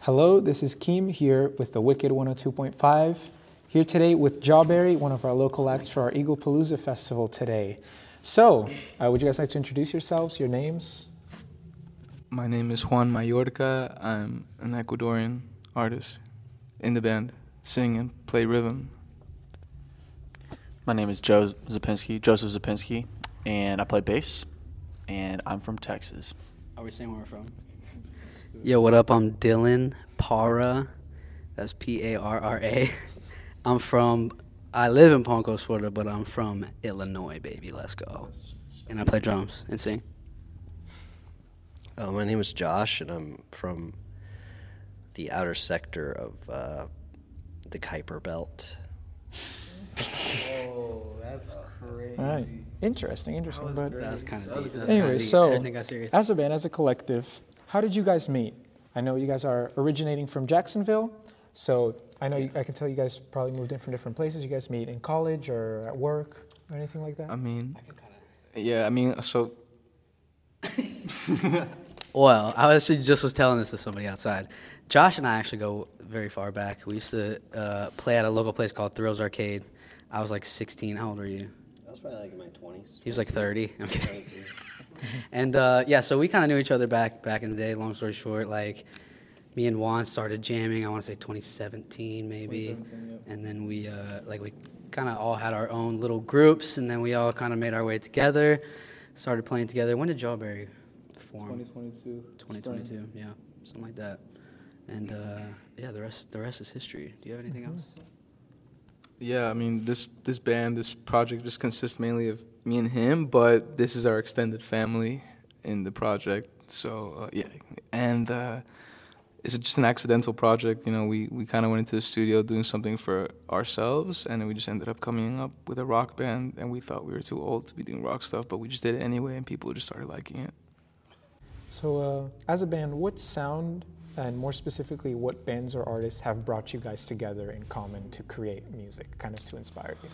Hello, this is Keem here with the Wicked 102.5. Here today with Jawberry, one of our local acts for our Eagle Palooza Festival today. So, would you guys like to introduce yourselves, your names? My name is Juan Mayorga. I'm an Ecuadorian artist in the band, sing and play rhythm. My name is Joseph Zapinski, and I play bass, and I'm from Texas. Are we saying where we're from? Yo, what up? I'm Dylan Parra. That's P-A-R-R-A. I live in Palm Coast, Florida, but I'm from Illinois, baby. Let's go. And I play drums and sing. My name is Josh, and I'm from the outer sector of the Kuiper Belt. Oh, that's crazy. All right. Interesting. But That's kind of deep. anyway, so Everything got serious. as a band, as a collective, how did you guys meet? I know you guys are originating from Jacksonville, so I know I can tell you guys probably moved in from different places. You guys meet in college or at work or anything like that? So Well, I actually just was telling this to somebody outside. Josh and I actually go very far back. We used to play at a local place called Thrills Arcade. I was like 16. How old were you? I was probably like in my 20s. He was like 30. I'm kidding. And so we kind of knew each other back in the day. Long story short, like me and Juan started jamming. I want to say 2017 maybe, and then we kind of all had our own little groups, and then we all kind of made our way together, started playing together. When did Jawberry form? 2022. 2022, yeah, something like that. And the rest is history. Do you have anything else? Yeah, I mean, this band, this project just consists mainly of me and him, but this is our extended family in the project. So, it's just an accidental project. You know, we kind of went into the studio doing something for ourselves, and then we just ended up coming up with a rock band, and we thought we were too old to be doing rock stuff, but we just did it anyway, and people just started liking it. So as a band, what sound, and more specifically, what bands or artists have brought you guys together in common to create music, kind of to inspire you?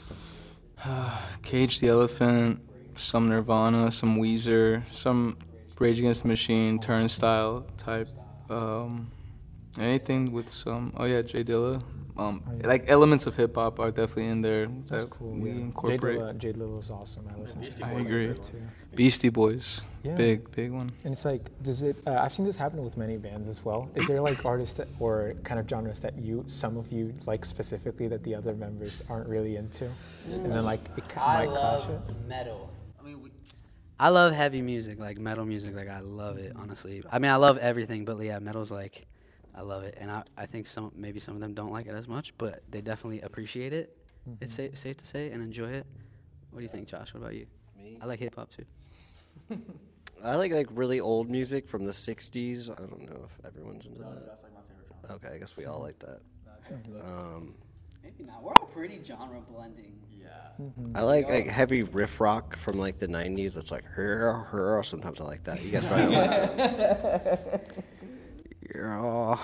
Cage the Elephant, some Nirvana, some Weezer, some Rage Against the Machine, Turnstile type, anything with some, Jay Dilla. Like elements of hip hop are definitely in there that Cool, we yeah. incorporate. Jay Dilla is awesome. I listen to I him agree. too. Beastie Boys, Yeah. big one. And it's like, I've seen this happen with many bands as well. Is there like artists or kind of genres that some of you like specifically that the other members aren't really into? And then like it might clash it? Metal. I love heavy music, like metal music. Like I love it, honestly. I mean, I love everything, but yeah, metal's like, I love it. And I think maybe some of them don't like it as much, but they definitely appreciate it. Mm-hmm. It's safe to say, and enjoy it. What do you think, Josh? What about you? Me? I like hip hop too. I like really old music from the 60s. I don't know if everyone's into that. That's like my favorite genre. Okay, I guess we all like that. Maybe not. We're all pretty genre blending. Yeah. I like heavy riff rock from like the 90s. It's like her. Sometimes I like that. You guys probably don't like that. Yeah.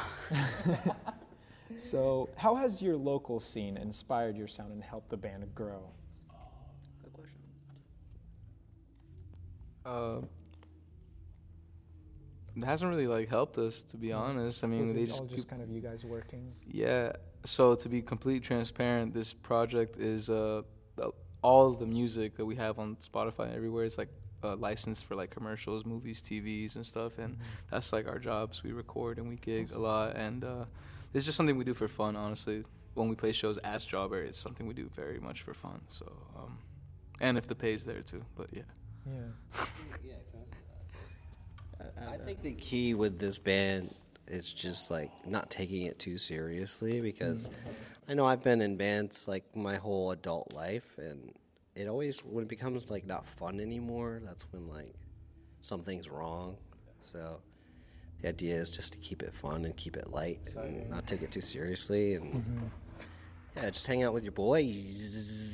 So how has your local scene inspired your sound and helped the band grow? Good question. It hasn't really like helped us, to be honest. I mean, Was they it just all just kind of you guys working? Yeah. So to be completely transparent, this project is all of the music that we have on Spotify and everywhere is like licensed for like commercials, movies, TVs, and stuff. And that's like our jobs. We record and we gig a lot, and it's just something we do for fun. Honestly, when we play shows as Jawberry, it's something we do very much for fun. So, and if the pay's there too. But yeah. Yeah. I think the key with this band is just like not taking it too seriously, because I know I've been in bands like my whole adult life, and it always, when it becomes like not fun anymore, that's when like something's wrong. So the idea is just to keep it fun and keep it light and not take it too seriously, and just hang out with your boys.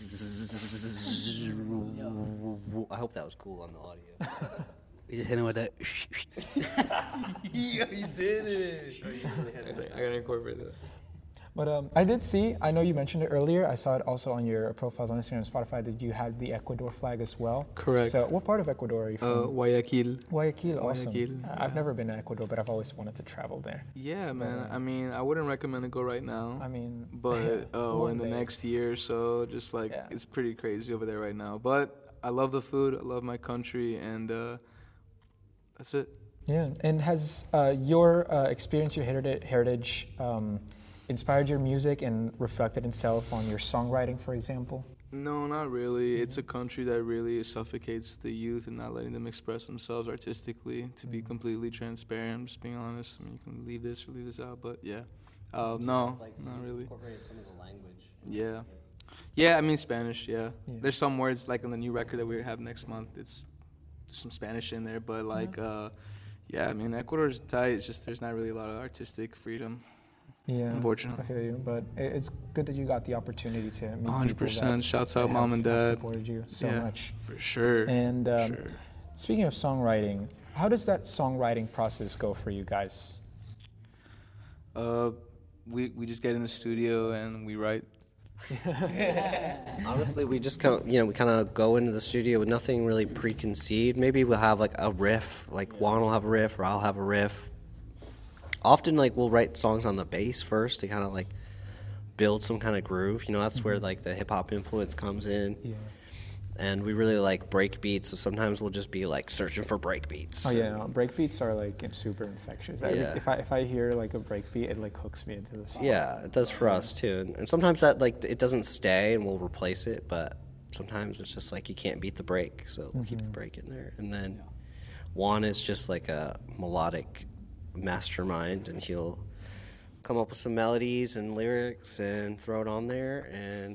I hope that was cool on the audio. We just hit him with that. Yeah, you did it. I gotta incorporate that. But I did see, I know you mentioned it earlier, I saw it also on your profiles on Instagram and Spotify that you had the Ecuador flag as well. Correct. So what part of Ecuador are you from? Guayaquil. Guayaquil, awesome. Guayaquil, I've never been to Ecuador, but I've always wanted to travel there. Yeah, man. I mean, I wouldn't recommend to go right now. I mean, But one in the day. next year or so, just like Yeah. it's pretty crazy over there right now. But I love the food, I love my country, and that's it. Yeah, and has your experience, your heritage, inspired your music and reflected itself on your songwriting, for example? No, not really. It's a country that really suffocates the youth and not letting them express themselves artistically. To be completely transparent, I'm just being honest. I mean, you can leave this or leave this out, but yeah. No, not really. Incorporated some of the language. Yeah. Yeah, I mean Spanish, yeah. There's some words like on the new record that we have next month. It's there's some Spanish in there, but like yeah, I mean Ecuador's tight. It's just there's not really a lot of artistic freedom. Yeah, Unfortunately. I feel you, but it's good that you got the opportunity to meet 100%. Shouts out that mom and dad. supported you so Yeah, much. For sure. And sure. speaking of songwriting, how does that songwriting process go for you guys? We just get in the studio and we write. Honestly, we just we kind of go into the studio with nothing really preconceived. Maybe we'll have like a riff, like Juan will have a riff or I'll have a riff. Often, like we'll write songs on the bass first to kind of like build some kind of groove. You know, that's where like the hip hop influence comes in. Yeah. And we really like break beats, so sometimes we'll just be like searching for break beats. Oh yeah, no, break beats are like super infectious. Yeah. If I hear like a break beat, it like hooks me into the song. Yeah, it does for us too. And sometimes that like it doesn't stay and we'll replace it, but sometimes it's just like you can't beat the break, so we'll keep the break in there. And then Juan is just like a melodic mastermind, and he'll come up with some melodies and lyrics and throw it on there, and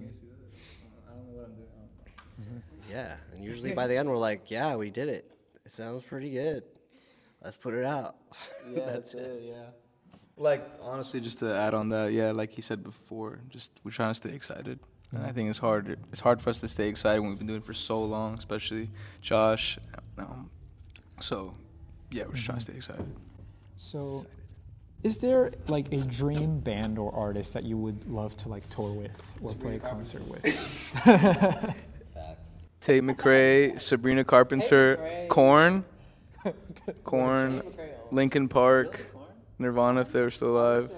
yeah, and usually by the end we're like, yeah, we did it. It sounds pretty good. Let's put it out. Yeah, that's it. Yeah. Like honestly, just to add on that, yeah, like he said before, just we're trying to stay excited, and I think it's hard. It's hard for us to stay excited when we've been doing it for so long, especially Josh. So, yeah, we're just trying to stay excited. So, is there like a dream band or artist that you would love to like tour with or play a concert with? Tate McRae, Sabrina Carpenter, Korn, Linkin Park, Nirvana if they were still alive.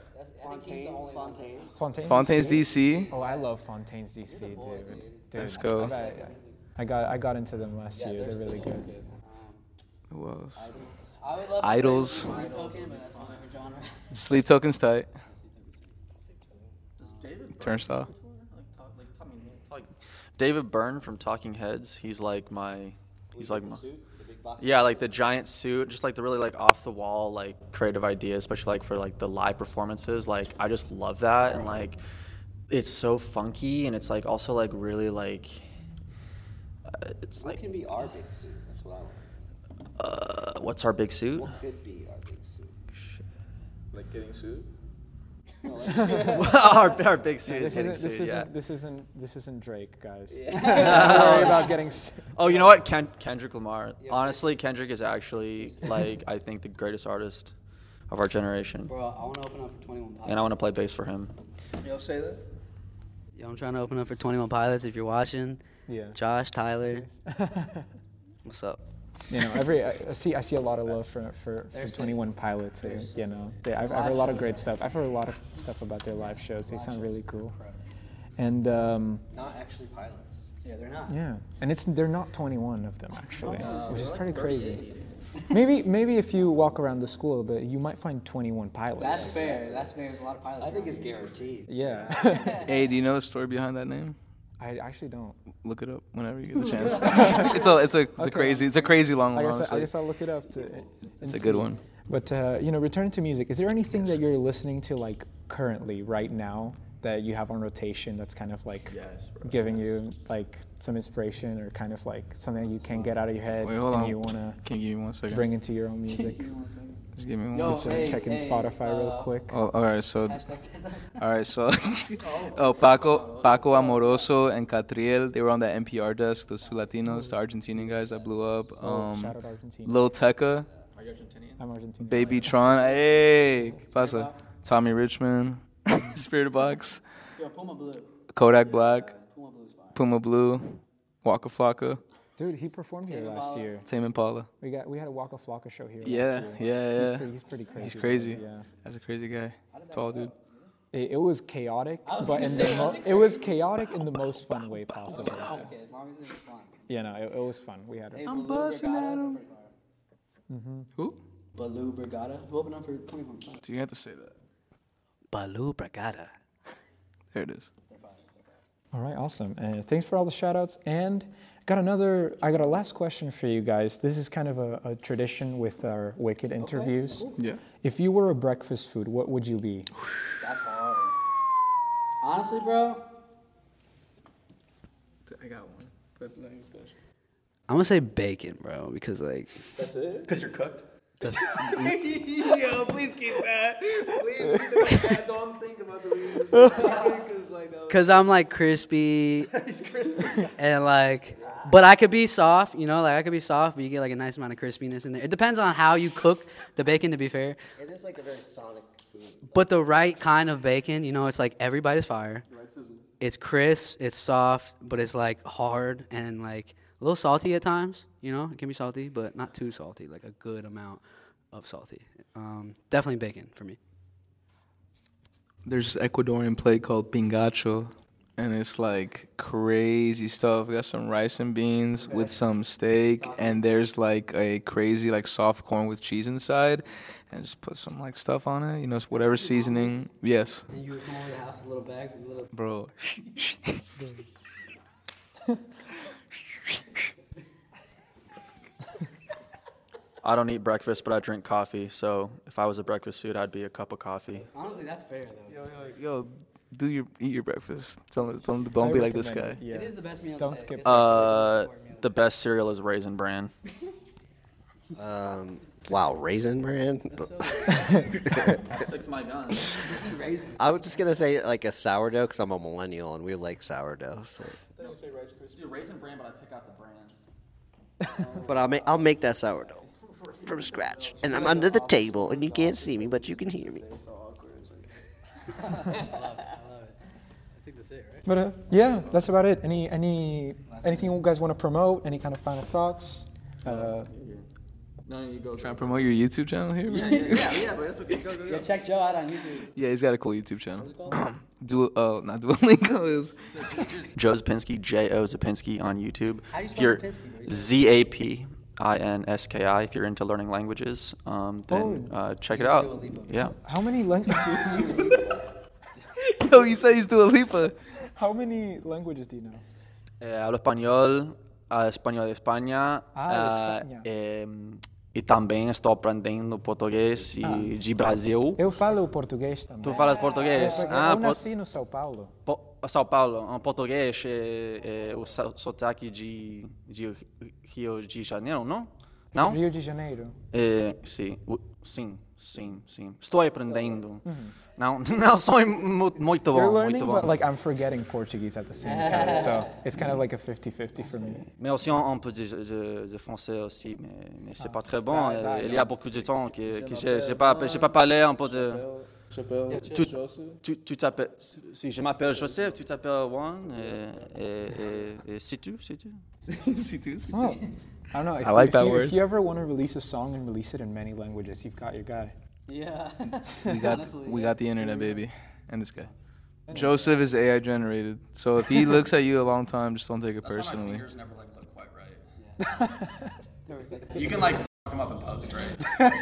Fontaines DC. Oh, I love Fontaines DC, dude. Let's go. I got into them last year. They're really good. Who else? I would love Idols. to play Sleep Token, but that's not my genre. Sleep Token's tight. Turnstile. David Byrne from Talking Heads. He's like my. Yeah, like the giant suit, just like the really like off the wall like creative idea, especially like for like the live performances. Like I just love that, and like it's so funky, and it's like also like really like it's What like can be our big suit? That's what I want. what's our big suit? What could be our big suit? Like getting sued? our big suit is getting sued. Yeah. This isn't Drake, guys. Don't worry about getting. Oh, you know what? Kendrick Lamar. Honestly, Kendrick is actually like I think the greatest artist of our generation, Bro, I want to open up for 21 Pilots. and I want to play bass for him. You'll say that? Yo, I'm trying to open up for 21 Pilots. If you're watching, Yeah. Josh, Tyler, what's up? You know, I see a lot of love for 21 Pilots. You know, I've heard a lot of great stuff. I've heard a lot of stuff about their live shows. They sound really cool. And Not actually pilots. Yeah, they're not. yeah, and they're not 21 of them actually, which is pretty crazy. Maybe if you walk around the school a bit, you might find 21 Pilots. That's fair. There's a lot of pilots. I think around it's here. guaranteed. Yeah. Hey, do you know the story behind that name? I actually don't. Look it up whenever you get the chance. It's a crazy long one. I Honestly. guess I'll look it up. It's a good one. But you know, returning to music, is there anything that you're listening to like currently, right now, that you have on rotation that's kind of like giving you like some inspiration or kind of like something that you can't get out of your head Wait, hold and on. you wanna Can you give me 1 second? bring into your own music? Just give me one. Yo, Just hey, checking hey, Spotify real quick. Oh, all right. So, Hashtag Paco Amoroso and Catriel, they were on that NPR desk. Those two Latinos, the Argentinian guys that blew up. Shout out Argentina. Lil Tecca, I'm Argentinian. Baby Tron. Hey, ¿qué pasa? Tommy Richmond, Spirit Box, Yo, Puma Blue. Kodak Black, Puma Blue's fire. Puma Blue, Waka Flocka, Dude, he performed here last year. Tame Impala. We had a Waka Flocka show here. Yeah, last year. yeah. He's pretty crazy. He's crazy. Yeah. That's a crazy guy. Tall dude. It was chaotic, but it was chaotic in the most fun way possible. Okay, as long as it's fun. Yeah, no, it was fun. We had it. I'm busting at him. Who? Baloo Brigada. Who opened up for 21? Do you have to say that? Baloo Brigada. There it is. All right, awesome. And thanks for all the shout outs. And I got a last question for you guys. This is kind of a tradition with our Wicked interviews. Cool. Yeah. If you were a breakfast food, what would you be? That's hard. Honestly, bro, I got one. But let me finish. I'm gonna say bacon, bro, because like. That's it? Because you're cooked. Yo, please keep that. Please keep that. Don't think about the leaves. Because like that. Cause I'm like crispy He's crispy. and like, but I could be soft, you know, like I could be soft, but you get like a nice amount of crispiness in there. It depends on how you cook the bacon, to be fair. It is like a very sonic food. But the right kind of bacon, you know, it's like every bite is fire. It's crisp, it's soft, but it's like hard and like a little salty at times. You know, it can be salty, but not too salty. Like a good amount of salty. Definitely bacon for me. There's this Ecuadorian plate called pingacho, and it's like crazy stuff. We got some rice and beans with some steak, and there's like a crazy like soft corn with cheese inside, and just put some like stuff on it. You know, it's whatever seasoning. Yes, And you would come over the house with little bags and little. bro. I don't eat breakfast, but I drink coffee. So if I was a breakfast food, I'd be a cup of coffee. Honestly, that's fair though. Yo, eat your breakfast. Tell them don't be like this guy. Yeah. It is the best meal. Don't today. skip It's like The best cereal is Raisin Bran. Wow, Raisin Bran. I'll stick to my guns. raisins. I was just gonna say like a sourdough because I'm a millennial and we like sourdough. So, Do Raisin Bran, but I pick out the brand. but I'll make that sourdough from scratch. And I'm under the table and you can't see me, but you can hear me. I love it. I think that's it, right? But yeah, that's about it. Anything you guys want to promote? Any kind of final thoughts? No, you go. Trying to promote your YouTube channel here. Yeah, but that's okay. Go. Yeah, check Joe out on YouTube. Yeah, he's got a cool YouTube channel. Not Duolingo is. Joe Zapinski, J.O. Zapinski on YouTube. How do you If spell you're Zapinski? Zapinski, if you're into learning languages, then check it out. Yeah. How many languages? Yo, you say he's Dua Lipa. How many languages do you know? Hablo español, español de España. De E também estou aprendendo português de Brasil. Eu falo português também. Tu falas português? Eu nasci no São Paulo. São Paulo, português é o sotaque de Rio de Janeiro, não? Não? Rio de Janeiro. Sim. Estou aprendendo. Não sou muito You're bom, learning, muito bom. but like I'm forgetting Portuguese at the same time. So it's kind of like a 50-50 for me. Mais aussi un peu de français aussi, mais c'est pas très bon. Il y a beaucoup de temps que j'ai pas parlé un peu de. Tu t'appelles, si je m'appelle Joseph, tu t'appelles Juan, et c'est tout. Well, I don't know. If, I like if that you, word. If you ever want to release a song and release it in many languages, you've got your guy. Yeah. We got the internet, baby, and this guy. Joseph is AI generated, so if he looks at you a long time, just don't take it personally. never look quite right. You can fuck them up in post, right?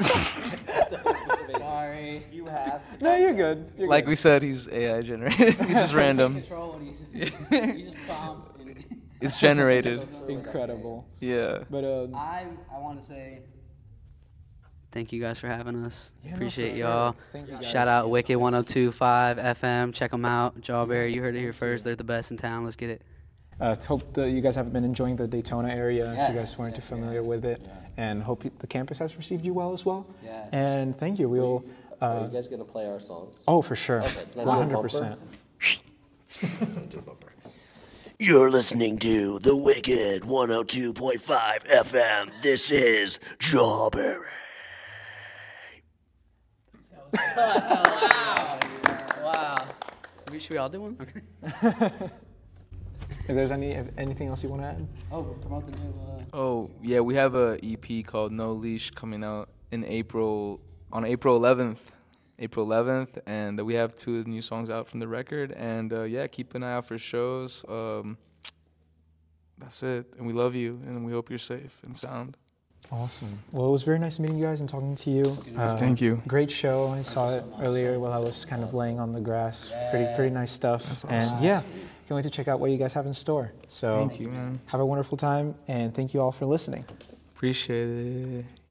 Sorry. You have. No, you're good. You're Like good. we said, he's AI generated. He's just random. Control what he said. You just prompt. And It's generated. Incredible. Yeah. But I want to say thank you guys for having us. Yeah, no, Appreciate for y'all. sure. Thank you guys. Shout out Wicked 102.5 FM. Check them out. Jawberry, you heard it here first. They're the best in town. Let's get it. hope that you guys have been enjoying the Daytona area. If you Yes. guys weren't too familiar with it, and hope the campus has received you well as well. Yes. And thank you. We'll. Are you guys gonna play our songs? Oh, for sure. Okay, can I do a 100%. You're listening to The Wicked 102.5 FM. This is Jawberry. Should we all do one? Okay. If there's anything else you want to add? Oh, we'll promote the new. Oh, yeah, we have a EP called No Leash coming out in April, on April 11th, and we have 2 new songs out from the record, and yeah, keep an eye out for shows. That's it, and we love you, and we hope you're safe and sound. Awesome. Well, it was very nice meeting you guys and talking to you. Thank you. Great show. I saw it earlier while I was kind of laying on the grass. Pretty nice stuff. That's And awesome. yeah, can't wait to check out what you guys have in store. So Thank you, man. have a wonderful time, and thank you all for listening. Appreciate it.